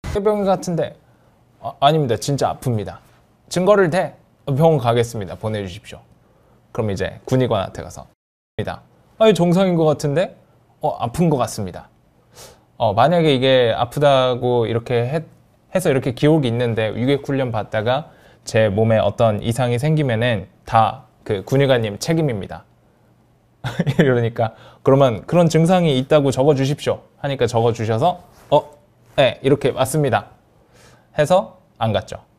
병인 것 같은데 아닙니다. 진짜 아픕니다. 증거를 대 병원 가겠습니다. 보내주십시오. 그럼 이제 군의관한테 가서 아니 정상인 것 같은데 아픈 것 같습니다. 만약에 이게 아프다고 이렇게 해서 이렇게 기록이 있는데 유격 훈련 받다가 제 몸에 어떤 이상이 생기면은 다 그 군의관님 책임입니다. 이러니까 그러면 그런 증상이 있다고 적어 주십시오 하니까 적어 주셔서 네 이렇게 맞습니다 해서 안 갔죠.